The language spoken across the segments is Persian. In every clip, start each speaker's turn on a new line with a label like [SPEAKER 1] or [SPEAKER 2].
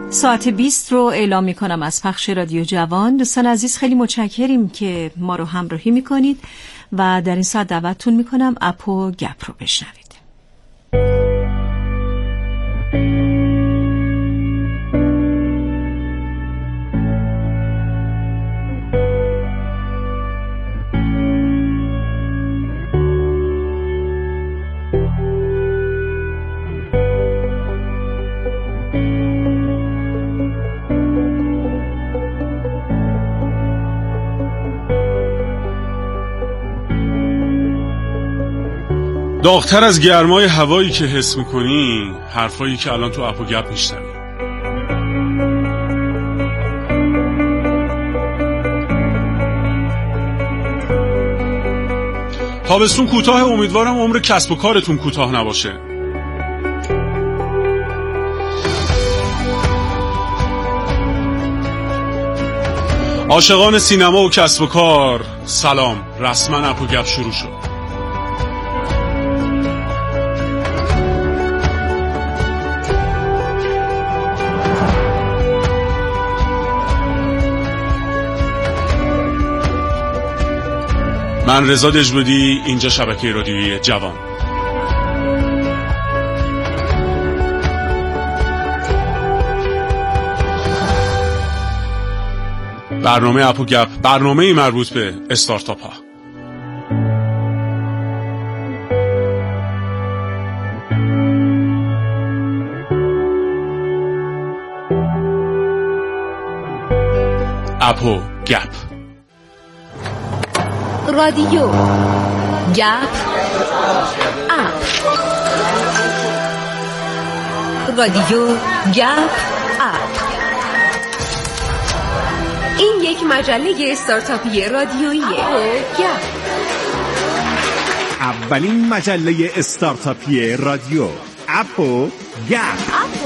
[SPEAKER 1] ساعت 20 رو اعلام می کنم از پخش رادیو جوان. دوستان عزیز خیلی متشکریم که ما رو همراهی می کنید و در این ساعت دعوتتون می کنم اپ و گپ رو بشنوید.
[SPEAKER 2] داغ‌تر از گرمای هوایی که حس می‌کنی حرفایی که الان تو اپ و گپ میشنوی. تابستون کوتاه، امیدوارم عمر کسب و کارتون کوتاه نباشه. عاشقان سینما و کسب و کار سلام، رسما اپ و گپ شروع شد. من رضا دژبودی، اینجا شبکه رادیویی جوان. برنامه اپ و گپ، برنامه مربوط به استارتاپ ها. اپ و گپ،
[SPEAKER 3] رادیو گپ، اپ. رادیو گپ، اپ. این یک مجله استارتاپی رادیویی گپ.
[SPEAKER 4] اولین مجله استارتاپی رادیو اپ و گپ.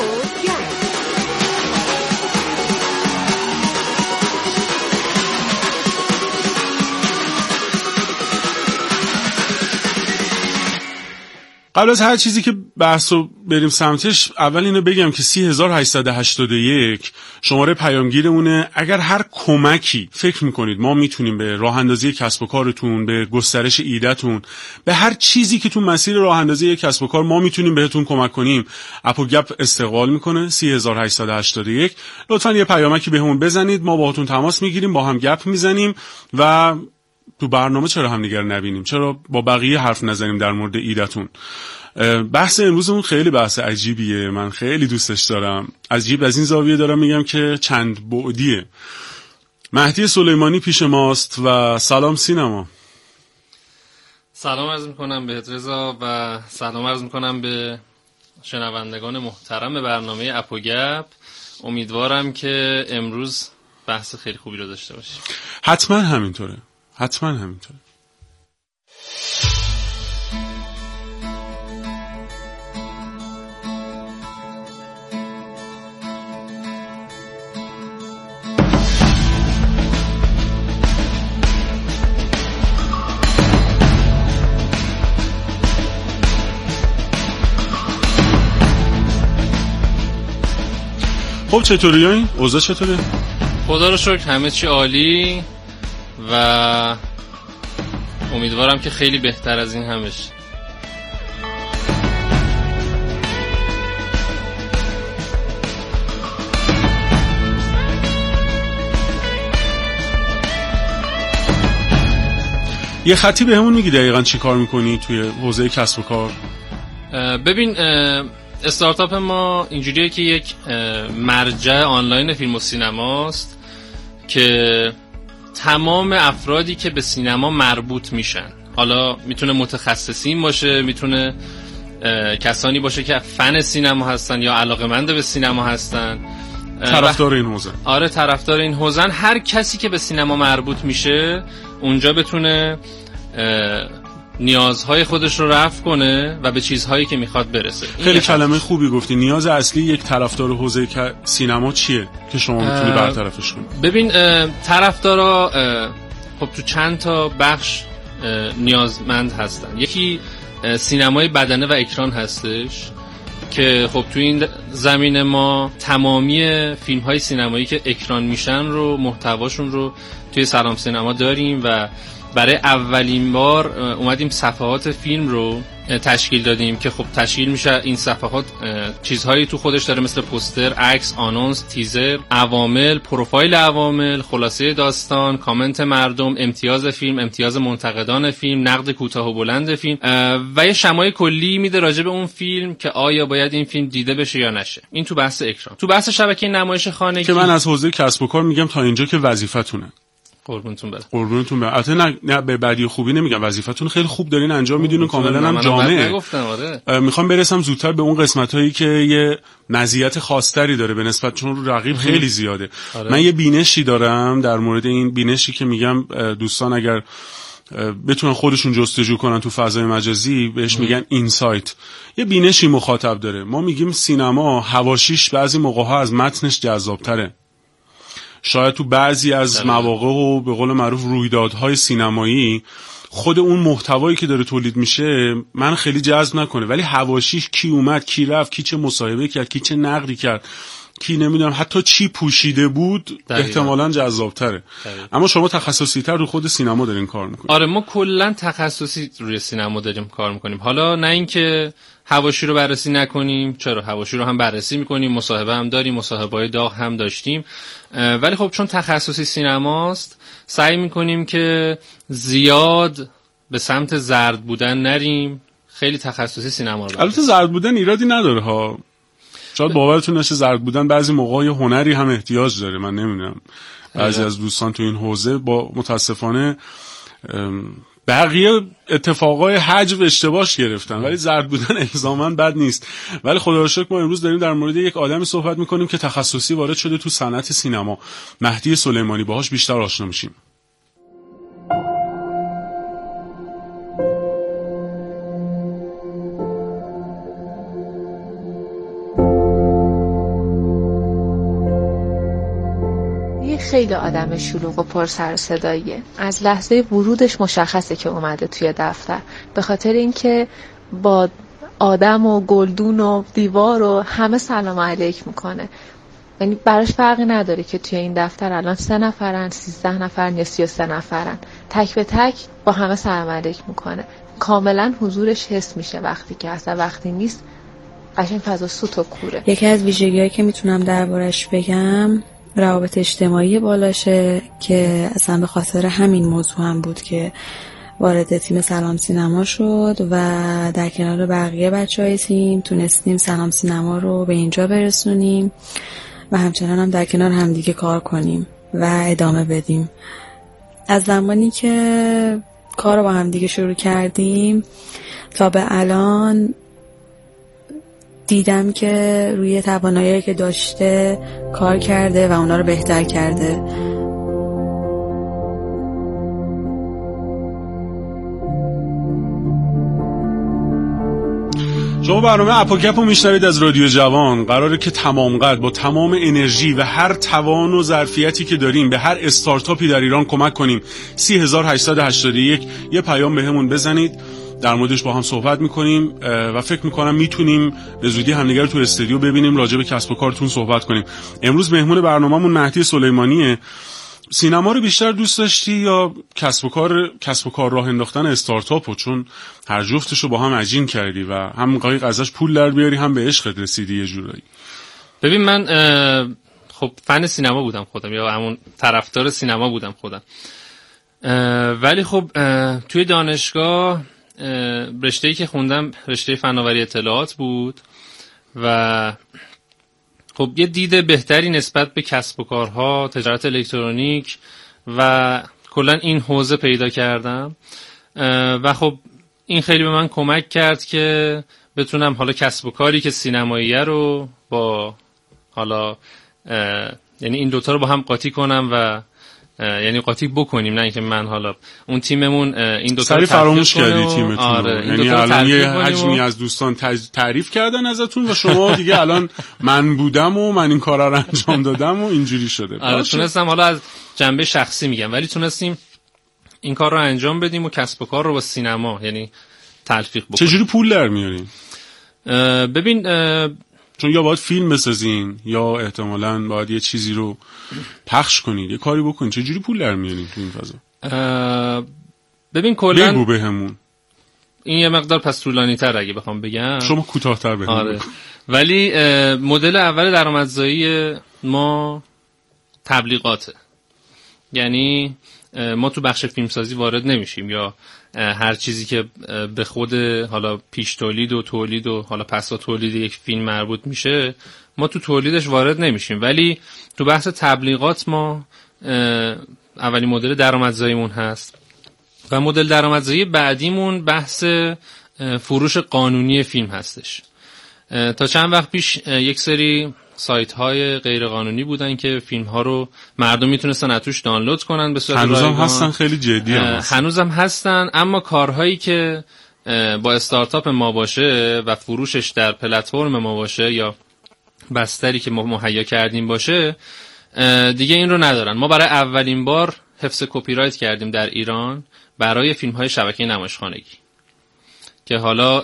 [SPEAKER 2] قبل از هر چیزی که بحثو بریم سمتش، اول اینو بگم که 3881 شماره پیامگیرمونه. اگر هر کمکی فکر میکنید ما میتونیم به راه اندازی کسب و کارتون، به گسترش ایدهتون، به هر چیزی که تو مسیر راه اندازی کسب و کار ما میتونیم بهتون کمک کنیم، اپ و گپ استقبال میکنه. 3881 لطفاً یه پیامکی بهمون بزنید، ما باهاتون تماس میگیریم، با هم گپ میزنیم و تو برنامه چرا هم دیگر نبینیم، چرا با بقیه حرف نزنیم در مورد ایده‌تون. بحث امروزمون خیلی بحث عجیبیه، من خیلی دوستش دارم. عجیب از این زاویه دارم میگم که چند بعدیه. مهدی سلیمانی پیش ماست و سلام سینما.
[SPEAKER 5] سلام عرض میکنم به رضا و سلام عرض میکنم به شنوندگان محترم برنامه اپ و گپ. امیدوارم که امروز بحث خیلی خوبی رو داشته باشیم.
[SPEAKER 2] حتما همینطوره. خب چطوری این؟ اوضاع چطوره؟
[SPEAKER 5] خدا رو شکر همه چی عالی و امیدوارم که خیلی بهتر از این هم بشه.
[SPEAKER 2] یه خطی به همون میگی دقیقاً چی کار میکنی توی حوزه کسب و کار؟
[SPEAKER 5] ببین استارتاپ ما اینجوریه که یک مرجع آنلاین فیلم و سینماست که تمام افرادی که به سینما مربوط میشن، حالا میتونه متخصصین باشه، میتونه کسانی باشه که فن سینما هستن یا علاقه‌مند به سینما هستن،
[SPEAKER 2] طرفدار این حوزه.
[SPEAKER 5] آره طرفدار این حوزه. هر کسی که به سینما مربوط میشه اونجا بتونه نیازهای خودش رو رفع کنه و به چیزهایی که میخواد برسه.
[SPEAKER 2] خیلی کلمه خوبی گفتی. نیاز اصلی یک طرفدار حوزه سینما چیه که شما میتونی برطرفش کنی؟
[SPEAKER 5] ببین طرفدارا خب تو چند تا بخش نیازمند هستن. یکی سینمای بدنه و اکران هستش که خب تو این زمینه ما تمامی فیلم‌های سینمایی که اکران میشن رو محتواشون رو توی سلام سینما داریم و برای اولین بار اومدیم صفحات فیلم رو تشکیل دادیم که خب تشکیل میشه این صفحات چیزهایی تو خودش داره مثل پوستر، عکس، آنونس، تیزر، عوامل، پروفایل عوامل، خلاصه داستان، کامنت مردم، امتیاز فیلم، امتیاز منتقدان فیلم، نقد کوتاه و بلند فیلم و یه شمای کلی میده راجع به اون فیلم که آیا باید این فیلم دیده بشه یا نشه. این تو بحث اکران. تو بحث شبکه نمایش خانگی
[SPEAKER 2] که من از حوزه کسب و کار میگم تا اینجا که وظیفتونه.
[SPEAKER 5] قربونتون برم.
[SPEAKER 2] قربونتون برم. البته نه به بدی خوبی نمیگم، وظیفتون خیلی خوب دارین انجام میدین و کاملا هم جامعه. میخوام برسم زودتر به اون قسمتایی که یه مزیت خاصتری داره به نسبت، چون رقیب خیلی زیاده. من یه بینشی دارم در مورد این بینشی که میگم دوستان اگر بتونن خودشون جستجو کنن تو فضای مجازی بهش میگن اینسایت. یه بینشی مخاطب داره. ما میگیم سینما حواشیش بعضی موقع‌ها از متنش جذاب‌تره. شاید تو بعضی از مواقع و به قول معروف رویدادهای سینمایی خود اون محتوایی که داره تولید میشه من خیلی جذب نکنه، ولی حواشیش کی اومد، کی رفت، کی چه مصاحبه کرد، کی چه نقدی کرد، کی نمیدونم حتی چی پوشیده بود احتمالاً جذاب‌تره. اما شما تخصصی‌تر رو خود سینما دارین کار میکنید.
[SPEAKER 5] آره ما کلا تخصصی روی سینما داریم کار میکنیم. حالا نه اینکه حواشی رو بررسی نکنیم، چرا حواشی رو هم بررسی میکنیم، مصاحبه هم داریم، مصاحبه‌های داغ هم داشتیم، ولی خب چون تخصصی سینماست سعی میکنیم که زیاد به سمت زرد بودن نریم، خیلی تخصصی سینما رو.
[SPEAKER 2] البته زرد بودن ایرادی نداره ها، شاید باورتون نشه زرد بودن بعضی موقع هنری هم احتیاج داره. من نمیدونم بعضی از دوستان تو این حوزه با متاسفانه بقیه اتفاقای حجو اشتباهش گرفتن، ولی زرد بودن الزاماً بد نیست. ولی خدا رو شکر ما امروز داریم در مورد یک آدمی صحبت میکنیم که تخصصی وارد شده تو صنعت سینما، مهدی سلیمانی. باهاش بیشتر آشنا میشیم.
[SPEAKER 6] خیلی آدم شلوغ و پر سر و صداییه. از لحظه ورودش مشخصه که اومده توی دفتر، به خاطر اینکه با آدم و گلدون و دیوار و همه سلام علیک میکنه. یعنی براش فرقی نداره که توی این دفتر الان 3 نفرن، 13 نفرن یا 33 نفرن، تک به تک با همه سلام علیک میکنه. کاملا حضورش حس میشه وقتی که هست، وقتی نیست قشنگ فضا سوت و کوره.
[SPEAKER 7] یکی از ویژگی‌هایی که میتونم دربارش بگم روابط اجتماعی بالاشه که اصلا به خاطر همین موضوع هم بود که وارد تیم سلام سینما شد و در کنار بقیه بچهای تیم تونستیم سلام سینما رو به اینجا برسونیم و همچنان هم در کنار همدیگه کار کنیم و ادامه بدیم. از زمانی که کار رو با همدیگه شروع کردیم تا به الان دیدم که روی توانایی که داشته کار کرده و اونا رو بهتر کرده.
[SPEAKER 2] شما برنامه اپوگپ رو میشنوید از رادیو جوان. قراره که تمام قد با تمام انرژی و هر توان و ظرفیتی که داریم به هر استارتاپی در ایران کمک کنیم. 30881 یه پیام بهمون بزنید، در موردش با هم صحبت میکنیم و فکر میکنم میتونیم به زودی همدیگه رو تو استودیو ببینیم، راجع به کسب و کارتون صحبت کنیم. امروز مهمون برنامه‌مون مهدی سلیمانیه. سینما رو بیشتر دوست داشتی یا کسب و کار راه انداختن استارتاپو؟ چون هر جفتشو با هم عجین کردی و هم قایق ازش پول در بیاری هم به عشقت رسیدی یه جورایی.
[SPEAKER 5] ببین من خب فن سینما بودم خودم، یا همون طرفدار سینما بودم خودم، ولی خب توی دانشگاه رشته‌ای که خوندم رشته فناوری اطلاعات بود و خب یه دید بهتری نسبت به کسب و کارها، تجارت الکترونیک و کلا این حوزه پیدا کردم و خب این خیلی به من کمک کرد که بتونم حالا کسب و کاری که سینماییه رو با حالا یعنی این دوتا رو با هم قاطی کنم و یعنی قاطی بکنیم، نه اینکه من حالا اون تیممون این دو تا
[SPEAKER 2] سری فراموش کردی تیمتون.
[SPEAKER 5] آره
[SPEAKER 2] یعنی الان یه حجمی از دوستان تعریف کردن ازتون و شما دیگه الان من بودم و من این کارا رو انجام دادم و اینجوری شده.
[SPEAKER 5] آره تونستم، حالا از جنبه شخصی میگم، ولی تونستیم این کار رو انجام بدیم و کسب و کار رو با سینما یعنی تلفیق بکنیم.
[SPEAKER 2] چجوری پول در میارین؟
[SPEAKER 5] ببین
[SPEAKER 2] چون یا باید فیلم بسازین یا احتمالاً باید یه چیزی رو پخش کنید، یه کاری بکنید. چجوری پول در میارین تو این فضا؟
[SPEAKER 5] ببین کلاً
[SPEAKER 2] بگو بهمون.
[SPEAKER 5] این یه مقدار پس طولانی تر اگه بخوام بگم.
[SPEAKER 2] شما کوتاه‌تر بگید.
[SPEAKER 5] آره. ولی مدل اول درآمدزایی ما تبلیغاته. یعنی ما تو بخش فیلمسازی وارد نمیشیم یا هر چیزی که به خود حالا پیش تولید و تولید و حالا پسا تولید یک فیلم مربوط میشه ما تو تولیدش وارد نمیشیم، ولی تو بحث تبلیغات ما اولین مدل درآمدزاییمون هست و مدل درآمدزایی بعدیمون بحث فروش قانونی فیلم هستش. تا چند وقت پیش یک سری سایت های غیر قانونی بودن که فیلم ها رو مردم میتونستن از توش دانلود کنن به صورت رایگان.
[SPEAKER 2] هنوزم هستن، خیلی جدی
[SPEAKER 5] هنوزم هستن، اما کارهایی که با استارتاپ ما باشه و فروشش در پلتفرم ما باشه یا بستری که ما مهیا کردیم باشه دیگه این رو ندارن. ما برای اولین بار حفظ کپی رایت کردیم در ایران برای فیلم های شبکه نمایشخانگی که حالا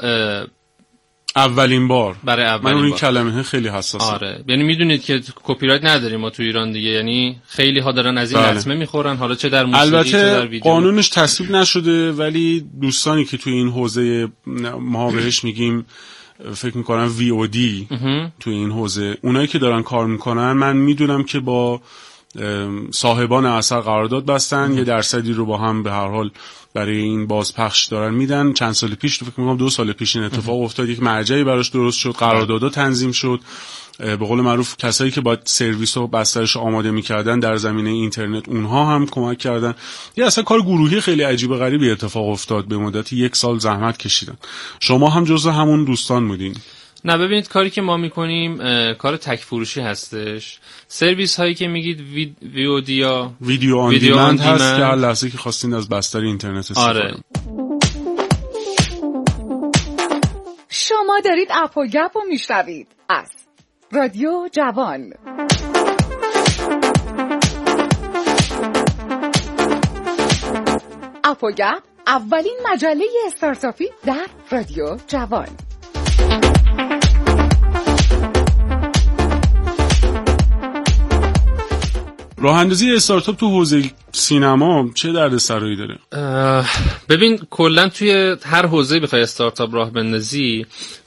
[SPEAKER 2] اولین بار
[SPEAKER 5] برای اولین
[SPEAKER 2] من این
[SPEAKER 5] بار.
[SPEAKER 2] کلمه خیلی حساسه.
[SPEAKER 5] آره، یعنی میدونید که کپی رایت نداریم ما تو ایران دیگه، یعنی خیلی ها دارن از این لطمه میخورن، حالا چه در موسیقی چه در ویدیو.
[SPEAKER 2] قانونش تصویب نشده، ولی دوستانی که تو این حوزه ما بهش میگیم فکر میکنم VOD تو این حوزه، اونایی که دارن کار میکنن من میدونم که با صاحبان اثر قرارداد بستن، یه درصدی رو با هم به هر حال برای این بازپخش دارن میدن. چند سال پیش فکر میکنم 2 سال پیش این اتفاق افتاد، یک مرجعی براش درست شد، قراردادها تنظیم شد، به قول معروف کسایی که باید سرویس و بسترش آماده میکردن در زمینه اینترنت اونها هم کمک کردن. یه اصلا کار گروهی خیلی عجیب غریبی اتفاق افتاد، به مدت 1 سال زحمت کشیدن. شما هم جزو همون دوستان بودین؟
[SPEAKER 5] نه، ببینید کاری که ما میکنیم کار تک فروشی هستش. سرویس هایی که میگید VOD یا
[SPEAKER 2] ویدیو آن دیمند هست که هر لحظه که خواستین از بستر اینترنت استفاده
[SPEAKER 5] آره.
[SPEAKER 8] شما دارید اپ و گپ رو میشنوید از رادیو جوان. اپ و گپ اولین مجله استارتاپی در رادیو جوان.
[SPEAKER 2] راه اندازی استارتاپ تو حوزه سینما چه دردسرایی داره؟
[SPEAKER 5] ببین کلا توی هر حوزه بخوای استارتاپ راه بندازی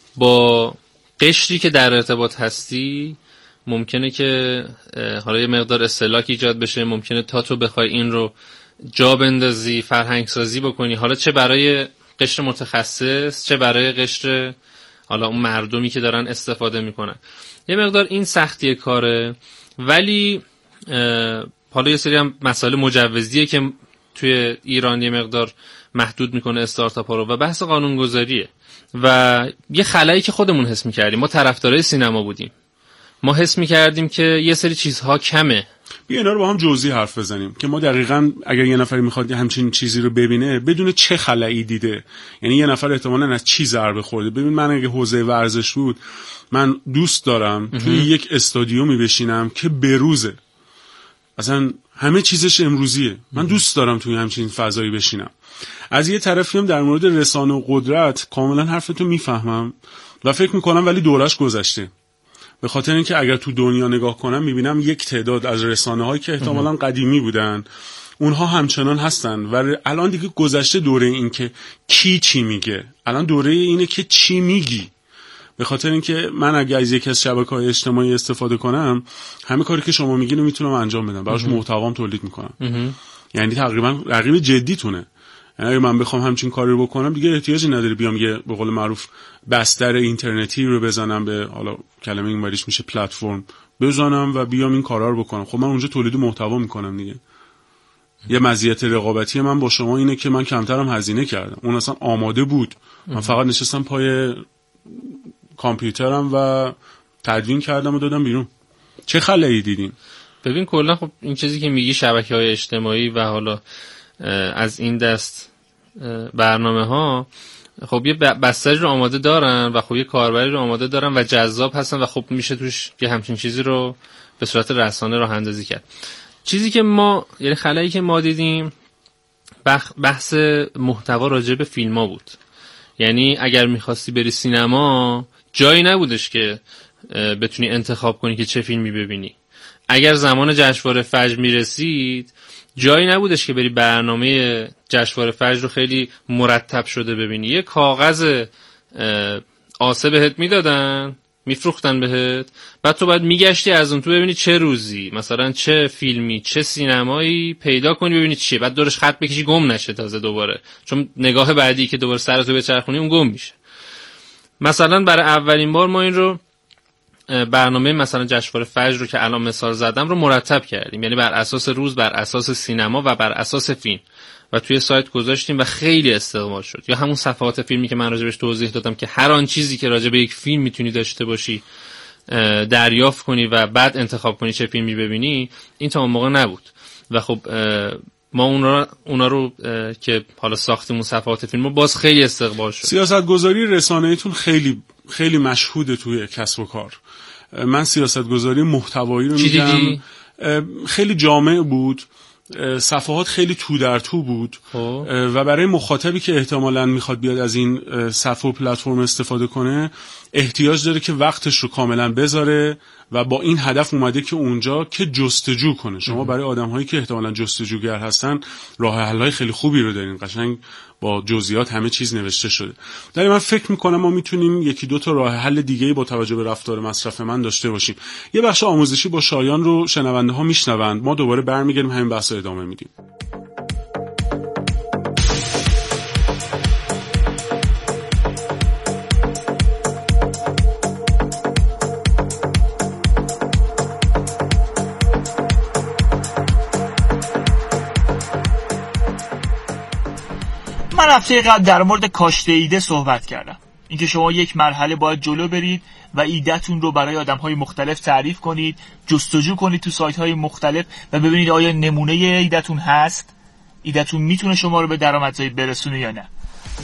[SPEAKER 5] با قشری که در ارتباط هستی ممکنه که حالا یه مقدار استهلاک ایجاد بشه، ممکنه تا تو بخوای این رو جا بندازی، فرهنگ سازی بکنی، حالا چه برای قشر متخصص چه برای قشر حالا اون مردمی که دارن استفاده میکنن. یه مقدار این سختی کاره، ولی حالا یه سری هم مسائل مجوزیه که توی ایران یه مقدار محدود میکنه استارتاپ ها رو و بحث قانونگذاریه و یه خلایی که خودمون حس میکردیم. ما طرفدارای سینما بودیم، ما حس میکردیم که یه سری چیزها کمه.
[SPEAKER 2] بیا اینا رو با هم جزئی حرف بزنیم که ما دقیقاً اگر یه نفر میخواد همچین چیزی رو ببینه بدون چه خلایی دیده، یعنی یه نفر احتمالاً از چی ضربه خورده. ببین من اگه حوزه ورزش بود من دوست دارم توی یک استادیومی بشینم که بروزه، اصلا همه چیزش امروزیه، من دوست دارم توی همچین فضایی بشینم. از یه طرفی هم در مورد رسانه و قدرت کاملا حرفتو میفهمم و فکر میکنم ولی دورش گذشته، به خاطر اینکه اگر تو دنیا نگاه کنم میبینم یک تعداد از رسانه هایی که احتمالاً قدیمی بودن اونها همچنان هستن و الان دیگه گذشته دوره این که کی چی میگه، الان دوره اینه که چی میگی. به خاطر اینکه من اگه از یکی از شبکه‌های اجتماعی استفاده کنم همه کاری که شما میگین رو میتونم انجام بدم، براش محتوام تولید میکنم. یعنی تقریبا رقیب جدیتونه. یعنی اگه من بخوام همچین کاری رو بکنم دیگه احتیاجی نداره بیام یه به قول معروف بستر اینترنتی رو بزنم، به حالا کلمه انگلیسیش میشه پلتفرم، بزنم و بیام این کارا رو بکنم. خب من اونجا تولید محتوا میکنم دیگه. یه مزیت رقابتی من با شما اینه که من کمترم هزینه کردم، اون اصلا آماده بود، من فقط نشستم پای کامپیوترم و تدوین کردم و دادم بیرون. چه خلایی دیدین؟
[SPEAKER 5] ببین کلا خب این چیزی که میگی شبکه‌های اجتماعی و حالا از این دست برنامه‌ها خب یه بستری رو آماده دارن و خب یه کاربری رو آماده دارن و جذاب هستن و خب میشه توش یه همچین چیزی رو به صورت رسانه راه اندازی کرد. چیزی که ما یعنی خلایی که ما دیدیم بحث محتوا راجع به فیلم‌ها بود. یعنی اگر می‌خواستی بری سینما جایی نبودش که بتونی انتخاب کنی که چه فیلمی ببینی. اگر زمان جشنواره فجر میرسید جایی نبودش که بری برنامه جشنواره فجر رو خیلی مرتب شده ببینی. یه کاغذ آسه بهت میدادن، میفروختن بهت، بعد تو باید میگشتی از اون تو ببینی چه روزی مثلا چه فیلمی چه سینمایی پیدا کنی ببینی چیه، بعد دورش خط بکشی گم نشه تازه دوباره، چون نگاه بعدی که دوباره سرتو بچرخونی اون گم میشه. مثلا برای اولین بار ما این رو برنامه مثلا جشنواره فجر رو که الان مثال زدم رو مرتب کردیم، یعنی بر اساس روز، بر اساس سینما و بر اساس فیلم، و توی سایت گذاشتیم و خیلی استقبال شد. یا همون صفحات فیلمی که من راجبش توضیح دادم که هر آن چیزی که راجب یک فیلم میتونی داشته باشی دریافت کنی و بعد انتخاب کنی چه فیلمی ببینی، این تا اون موقع نبود. و خب ما اونا رو که حالا ساختیم اون صفحات فیلم رو باز خیلی استقبال شد.
[SPEAKER 2] سیاستگذاری رسانه‌ایتون خیلی خیلی مشهوده توی کسب و کار. من سیاستگذاری محتوایی رو میگم، خیلی جامع بود، صفحات خیلی تو در تو بود و برای مخاطبی که احتمالاً میخواد بیاد از این صفحه و پلتفرم استفاده کنه احتیاج داره که وقتش رو کاملا بذاره و با این هدف اومده که اونجا که جستجو کنه. شما برای آدم‌هایی که احتمالاً جستجوگر هستن راه حل‌های خیلی خوبی رو دارین، قشنگ با جزئیات همه چیز نوشته شده. ولی من فکر میکنم ما میتونیم یکی دو تا راه حل دیگه با توجه به رفتار مصرف من داشته باشیم. یه بخش آموزشی با شایان رو شنونده ها میشنوند، ما دوباره برمیگردیم همین بحث رو ادامه میدیم.
[SPEAKER 9] من هفته قبل در مورد کاشته ایده صحبت کردم، اینکه شما یک مرحله باید جلو برید و ایده‌تون رو برای آدم‌های مختلف تعریف کنید، جستجو کنید تو سایت‌های مختلف و ببینید آیا نمونه ایده‌تون هست، ایده‌تون میتونه شما رو به درآمدزایی برسونه یا نه.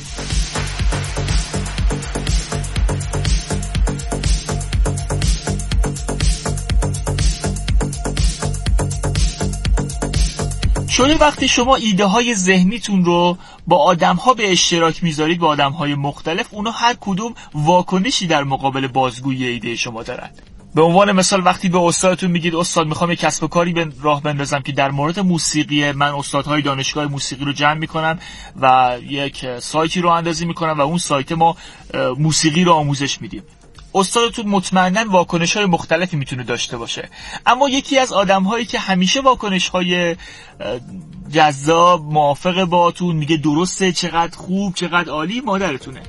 [SPEAKER 9] چون وقتی شما ایده های ذهنیتون رو با آدم ها به اشتراک میذارید، با آدم های مختلف، اونا هر کدوم واکنشی در مقابل بازگویی ایده شما دارن. به عنوان مثال وقتی به استادتون میگید استاد میخوام یک کسب و کاری به راه بندازم که در مورد موسیقی، من استادهای دانشگاه موسیقی رو جمع میکنم و یک سایتی رو اندازی میکنم و اون سایت ما موسیقی رو آموزش میدیم. استادتون مطمئناً واکنش‌های مختلفی میتونه داشته باشه، اما یکی از آدم‌هایی که همیشه واکنش‌های جذاب، موافق باهاتون، میگه درسته، چقدر خوب، چقدر عالی، مادرتونه.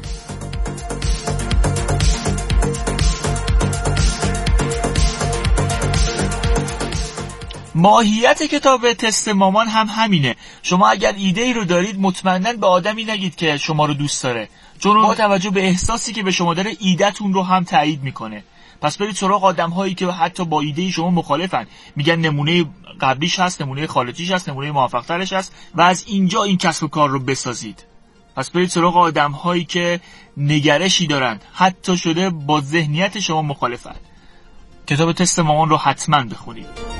[SPEAKER 9] ماهیت کتاب تست مامان هم همینه. شما اگر ایده‌ای رو دارید مطمئناً به آدمی نگید که شما رو دوست داره، چون با توجه به احساسی که به شما داره ایده‌تون رو هم تایید میکنه. پس برید سراغ آدم‌هایی که حتی با ایده شما مخالفن، میگن نمونه قبلیش هست، نمونه خارجیش هست، نمونه موفق‌ترش هست و از اینجا این کسب و کار رو بسازید. پس برید سراغ آدم‌هایی که نگرشی دارن، حتی شده با ذهنیت شما مخالفن. کتاب تست مامان رو حتما بخونید.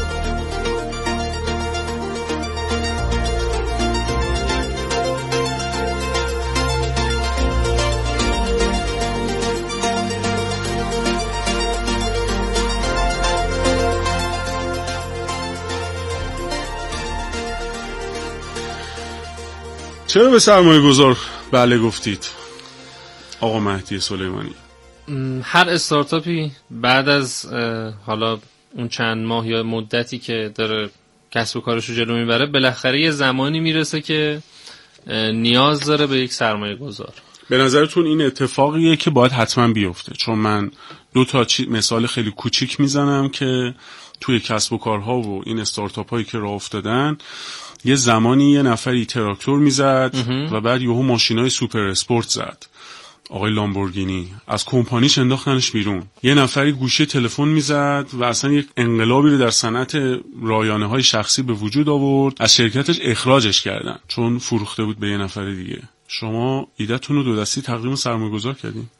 [SPEAKER 2] چرا به سرمایه گذار بله گفتید آقا مهدی سلیمانی؟
[SPEAKER 5] هر استارتاپی بعد از حالا اون چند ماه یا مدتی که داره کسب و کارش رو جلو میبره، بالاخره یه زمانی میرسه که نیاز داره به یک سرمایه گذار.
[SPEAKER 2] به نظرتون این اتفاقیه که باید حتما بیفته؟ چون من دو تا مثال خیلی کوچیک میزنم که توی کسب و کارها و این استارتاپ هایی که راه افتادن، یه زمانی یه نفری تراکتور میزد و بعد یهو ماشینای سوپر اسپورت زد، آقای لامبورگینی، از کمپانیش انداختنش بیرون. یه نفری گوشی تلفن میزد و اصلا یک انقلابی رو در صنعت رایانه های شخصی به وجود آورد، از شرکتش اخراجش کردن چون فروخته بود به یه نفر دیگه. شما ایده‌تون رو دو دستی تقدیم سرمایه‌گذار کردین؟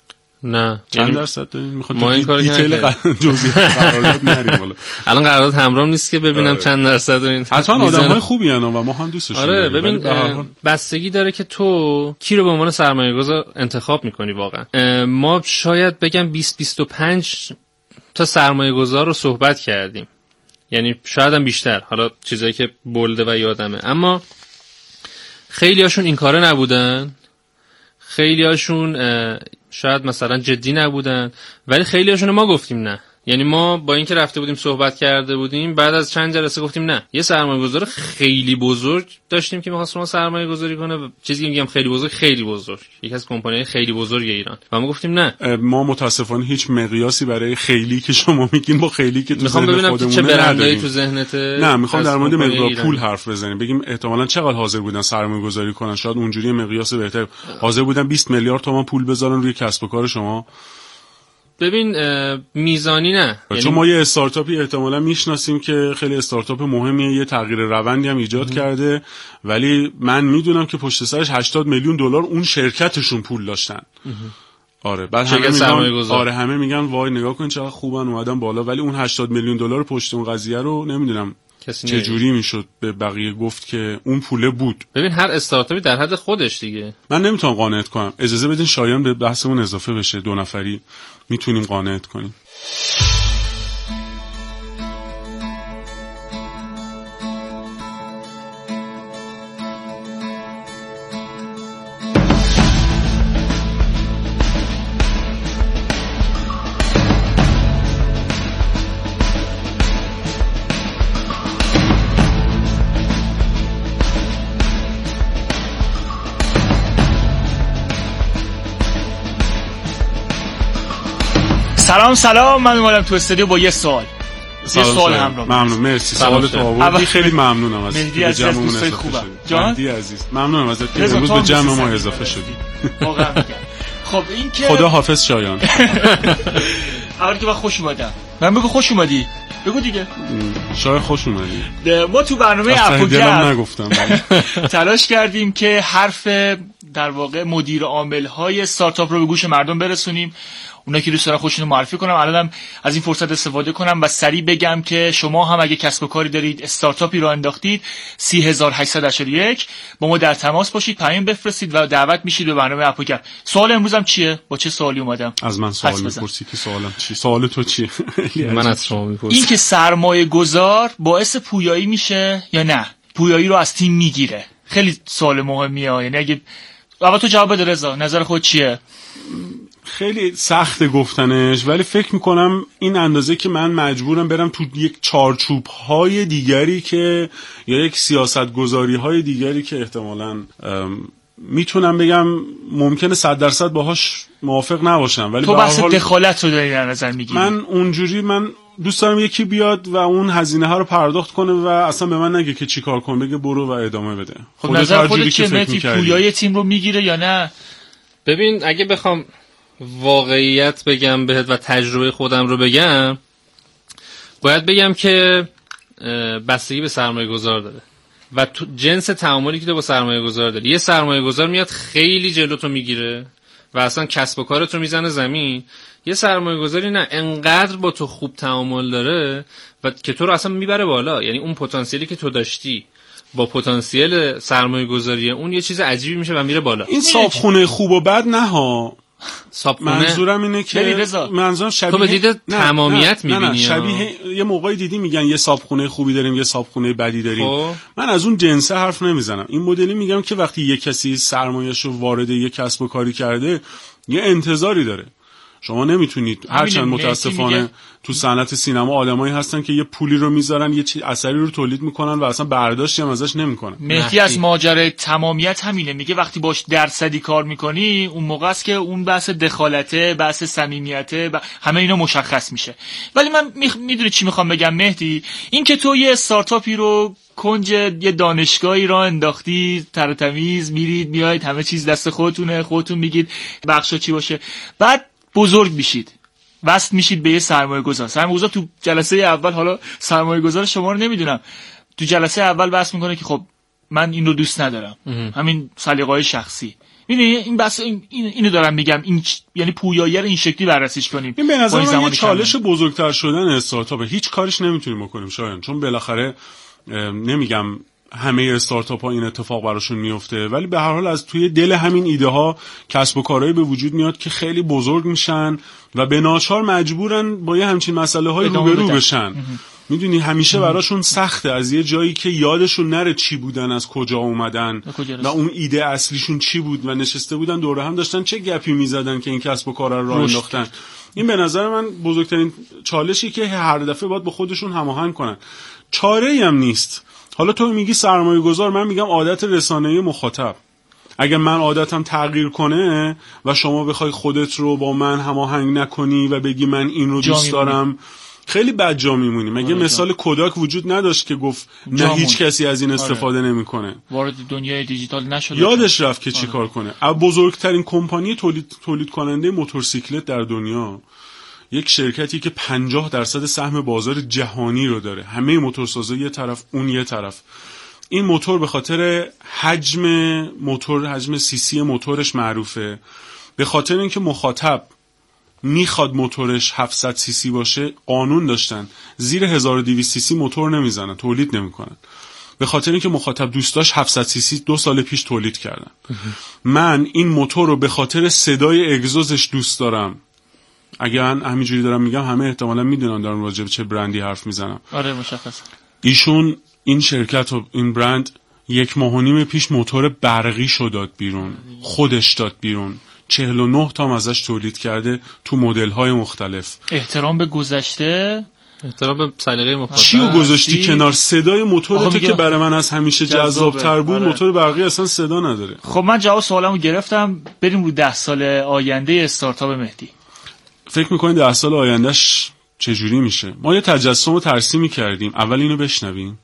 [SPEAKER 5] نه.
[SPEAKER 2] چند درصد دارین؟ میخواد
[SPEAKER 5] ما این کارو
[SPEAKER 2] دیتیل جزئیات قرارداد نریم بالا.
[SPEAKER 5] الان قرارداد همراه نیست که ببینم چند درصد دارین.
[SPEAKER 2] حتما آدمای خوبی ان و ما هم دوستشون داریم.
[SPEAKER 5] آره ببین بستگی داره که تو کی رو به عنوان سرمایه‌گذار انتخاب میکنی واقعا. ما شاید بگم 20-25 تا سرمایه‌گذار رو صحبت کردیم، یعنی شاید هم بیشتر، حالا چیزایی که بولده و یادمه، اما خیلی هاشون این کاره نبودن، خیلی هاشون شاید مثلا جدی نبودن، ولی خیلی هاشون ما گفتیم نه. یعنی ما با اینکه رفته بودیم صحبت کرده بودیم، بعد از چند جلسه گفتیم نه. یه سرمایه‌گذار خیلی بزرگ داشتیم که می‌خواست ما سرمایه‌گذاری کنه، چیزی میگم خیلی بزرگ، یکی از کمپانی‌های خیلی بزرگ ایران، و ما گفتیم نه.
[SPEAKER 2] ما متاسفانه هیچ مقیاسی برای خیلی که شما میگین با خیلی که تو ذهن خودمون
[SPEAKER 5] چه برندایی تو ذهنته.
[SPEAKER 2] نه میخوام در مورد مقدار پول حرف بزنیم، بگیم احتمالاً چقدر حاضر بودن سرمایه‌گذاری کنن، شاید اونجوری مقیاس بهتر حاضر بودن 20 میلیارد تومان پول بذارن روی کسب و کار شما.
[SPEAKER 5] ببین میزانی نه،
[SPEAKER 2] چون ما یه استارتاپی احتمالاً میشناسیم که خیلی استارتاپ مهمیه، یه تغییر روندی هم ایجاد کرده، ولی من میدونم که پشت سرش 80 میلیون دلار اون شرکتشون پول داشتن. آره بعد همه میگن وای نگاه کن چقدر خوبن اومدن بالا، ولی اون 80 میلیون دلار پشت اون قضیه رو نمیدونم چه جوری میشد به بقیه گفت که اون پوله بود.
[SPEAKER 5] ببین هر استارتاپی در حد خودش دیگه.
[SPEAKER 2] من نمیتونم قانعت کنم. اجازه بدین شایان به بحثمون اضافه بشه، 2 نفری میتونیم قانعت کنیم.
[SPEAKER 9] سلام من اومدم تو استودیو با یه سوال همراه.
[SPEAKER 2] ممنون، مرسی. سوالت آوردی، خیلی ممنونم از
[SPEAKER 9] مهدی عزیز، دوستای خوبم.
[SPEAKER 2] مهدی عزیز ممنونم ازت که امروز به جمع ما اضافه شدی.
[SPEAKER 9] واقعا میگم. خب این که
[SPEAKER 2] خدا حافظ شایان.
[SPEAKER 9] اول که خوش اومدم. من بگو خوش اومدی. بگو دیگه.
[SPEAKER 2] شاید خوش اومدی.
[SPEAKER 9] ما تو برنامه
[SPEAKER 2] اپوگرام نگفتم.
[SPEAKER 9] تلاش کردیم که حرف در واقع مدیر عامل‌های استارتاپ رو به گوش مردم برسونیم. اونا که دوست دارن خودشون رو معرفی کنم. الانم از این فرصت استفاده کنم و سریع بگم که شما هم اگه کسب و کاری دارید، استارتاپی رو انداختید، 30881 با ما در تماس باشید، پیام بفرستید و دعوت میشید به برنامه اپوگر. سوال امروزم چیه؟ با چه سوالی اومدم؟
[SPEAKER 2] از من سوال میپرسی که سوالم چی؟ سوال تو چیه؟
[SPEAKER 5] من از شما میپرسم.
[SPEAKER 9] این که سرمایه گذار باعث پویایی میشه یا نه؟ پویایی رو از تیم میگیره. خیلی سوال مهمیه. یعنی اگه اول تو جواب بده رضا، نظر خود چیه؟
[SPEAKER 2] خیلی سخت گفتنش، ولی فکر میکنم این اندازه که من مجبورم برم تو یک چارچوب های دیگری که یا یک سیاست گذاری های دیگری که احتمالاً میتونم بگم ممکنه 100% باهاش موافق نباشم، ولی
[SPEAKER 9] تو بحث دخالت رو داری در نظر میگیری.
[SPEAKER 2] من دوست دارم یکی بیاد و اون هزینه ها رو پرداخت کنه و اصلا به من نگه که چی کار کن، بگه برو و ادامه بده.
[SPEAKER 9] خب نظر خودت چیه؟ مهدی پویای تیم رو میگیره یا نه؟
[SPEAKER 5] ببین اگه بخوام واقعیت بگم بهت و تجربه خودم رو بگم، باید بگم که بستگی به سرمایه گذار داره و جنس تعاملی که تو با سرمایه گذار داری. یه سرمایه گذار میاد خیلی جلوتو میگیره و اصلا کسب و کارت رو میزنه زمین. یه سرمایه گذاری نه، انقدر با تو خوب تعامل داره و که تو رو اصلا میبره بالا. یعنی اون پتانسیلی که تو داشتی با پتانسیل سرمایه گذاری اون یه چیز عجیبی میشه و میره بالا.
[SPEAKER 2] این صابخونه خوب و بد نه ها. منظورم اینه که منظورم شبیه
[SPEAKER 5] تو به دید تمامیت میبینی.
[SPEAKER 2] نه شبیه یه موقعی دیدی میگن یه صابخونه خوبی داریم یه صابخونه بدی داریم. من از اون جنسه حرف نمیزنم. این مدلی میگم که وقتی یه کسی سرمایه‌شو وارد یه کسب و کاری کرده، یه انتظاری داره. شما نمیتونید، هرچند متاسفانه تو صنعت سینما آدمایی هستن که یه پولی رو میذارن، یه اثری رو تولید میکنن و اصلا برداشتی هم ازش نمیکنن.
[SPEAKER 9] مهدی از ماجرای تمامیت همینه، میگه وقتی باش درصدی کار میکنی اون موقع است که اون بحث دخالته، بحث صمیمیته، همه اینا مشخص میشه. ولی من میدونی چی میخوام بگم مهدی؟ این که تو یه استارتاپی رو کنج یه دانشگاهی را انداختی، تر تمیز میرید میایید، همه چیز دست خودتونه، خودتون میگید بخشا چی باشه، بعد بزرگ میشید، وصل میشید به یه سرمایه‌گذار. سرمایه‌گذار تو جلسه اول، حالا سرمایه‌گذار شما رو نمیدونم، تو جلسه اول بحث میکنه که خب من این رو دوست ندارم، همین سلیقه‌های شخصی، این بس اینو دارم میگم، این یعنی پویایی رو این شکلی بررسیش کنیم.
[SPEAKER 2] این به نظر من یه چالش بزرگتر شدن استارتاپ، هیچ کارش نمیتونیم بکنیم شایان، چون بالاخره نمیگم همه استارتاپ ها این اتفاق براشون میفته، ولی به هر حال از توی دل همین ایده ها کسب و کارهایی به وجود میاد که خیلی بزرگ میشن و به ناچار مجبورن با یه همچین مسئله های روبرو بشن. میدونی همیشه براشون سخته از یه جایی که یادشون نره چی بودن، از کجا اومدن و اون ایده اصلیشون چی بود و نشسته بودن دوره هم داشتن چه گپی میزدن که این کسب و کار رو راه انداختن. این به نظر من بزرگترین چالشی که هر دفعه باید با خودشون هماهنگ کنن. چاره‌ای هم نیست. حالا تو میگی سرمایه‌گذار، من میگم عادت رسانه‌ای مخاطب. اگر من عادتم تغییر کنه و شما بخوای خودت رو با من هماهنگ نکنی و بگی من این رو دوست دارم، خیلی بد جا میمونی. مگه مثال کوداک وجود نداشت که گفت نه هیچ کسی از این استفاده نمیکنه؟
[SPEAKER 9] وارد دنیای دیجیتال نشد،
[SPEAKER 2] یادش رفت که چی کار کنه. بزرگترین کمپانی تولید کننده موتورسیکلت در دنیا، یک شرکتی که 50% سهم بازار جهانی رو داره، همه موتورسازا یه طرف اون یه طرف، این موتور به خاطر حجم سیسی موتورش معروفه، به خاطر اینکه مخاطب میخواد موتورش 700 سیسی باشه، قانون داشتن زیر 1200 سیسی موتور نمیزنن، تولید نمیکنن، به خاطر اینکه مخاطب دوست داشت 700 سیسی 2 سال پیش تولید کردن. من این موتور رو به خاطر صدای اگزوزش دوست دارم. اگه من همینجوری دارم میگم همه احتمالاً میدونن دارم راجع به چه برندی حرف میزنم.
[SPEAKER 9] آره مشخصه.
[SPEAKER 2] ایشون این شرکت و این برند 1.5 ماه پیش موتور برقی شو داد بیرون، خودش داد بیرون، 49 تا ازش تولید کرده تو مدل‌های مختلف.
[SPEAKER 9] احترام به گذشته،
[SPEAKER 5] احترام به سلیقه مخاطب.
[SPEAKER 2] چیو گذاشتی کنار؟ صدای موتور تو که برای من از همیشه جذاب‌تر بود. موتور برقی اصلا صدا نداره.
[SPEAKER 9] خب من جواب سوالمو گرفتم. بریم رو 10 سال آینده استارتاپ مهدی.
[SPEAKER 2] فکر می‌کنید 10 سال آیندهش چجوری میشه؟ ما یه تجسم رو ترسیمی کردیم، اول اینو بشنویم.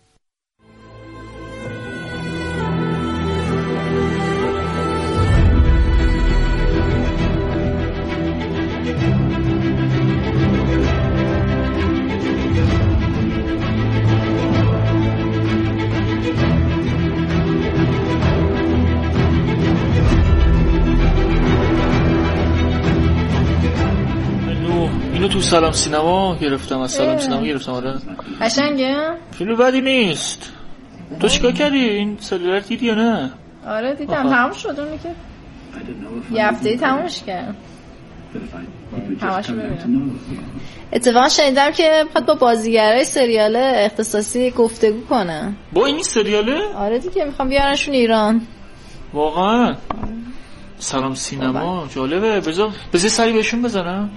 [SPEAKER 9] تو سلام سینما گرفتم، از سلام سینما گرفتم. آره
[SPEAKER 10] قشنگه؟
[SPEAKER 9] فیلم بدی نیست. تو چیکار کردی؟ این سریال دیدی یا نه؟
[SPEAKER 10] آره دیدم، تمام شد. اونی که یه هفته تمامش کردم، همش ببینم. اتفاقا شنیدم که میخواد با بازیگرای سریال اختصاصی گفتگو کنه.
[SPEAKER 9] با این سریاله؟
[SPEAKER 10] آره دیگه، میخوام بیارنشون ایران.
[SPEAKER 9] واقعا؟ سلام سینما جالبه. بذار سری بهشون بزنم.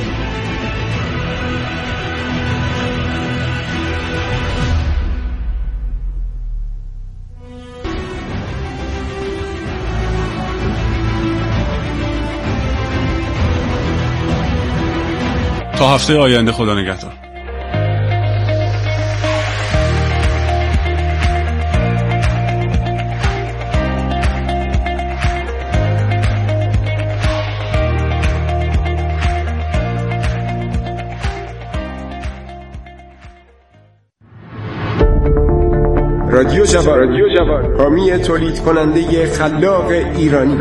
[SPEAKER 2] تا هفته آینده، خدا نگهدار.
[SPEAKER 11] رادیو جوان، حامی تولید کننده خلاق ایرانی.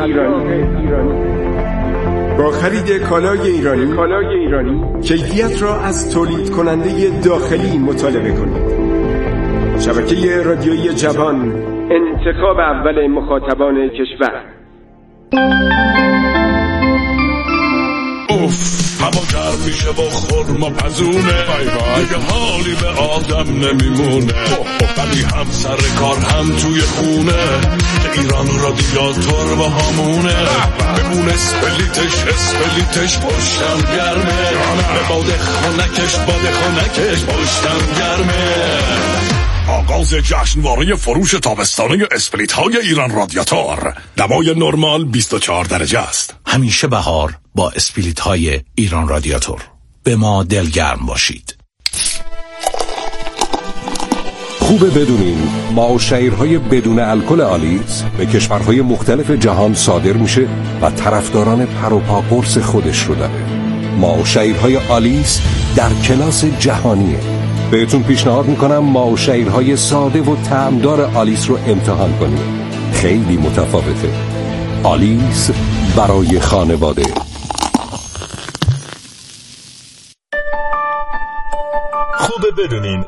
[SPEAKER 11] با خرید کالای ایرانی کیفیت را از تولید کننده داخلی مطالبه کنید. شبکه رادیویی جوان، انتخاب اول مخاطبان کشور.
[SPEAKER 12] هوا گرم میشه و خورما پزونه، دیگه حالی به آدم نمیمونه، ولی هم سر کار هم توی خونه، ایران رادیاتور با همونه، بمون اسپلیتش پشتم گرمه، به باد خانکش پشتم گرمه. آغاز جشنواره فروش تابستانه اسپلیت های ایران رادیاتور. دمای نرمال 24 درجه است.
[SPEAKER 13] همیشه بهار با اسپلیت های ایران رادیاتور. به ما دلگرم باشید.
[SPEAKER 14] خوبه بدونین معاشرهای بدون الکل آلیس به کشورهای مختلف جهان صادر میشه و طرفداران پر و پا قرص خودش رو داره. معاشرهای آلیس در کلاس جهانیه. بهتون پیشنهاد میکنم معاشرهای ساده و طعمدار آلیس رو امتحان کنید. خیلی متفاوته. آلیس برای خانواده.
[SPEAKER 15] خوبه بدونین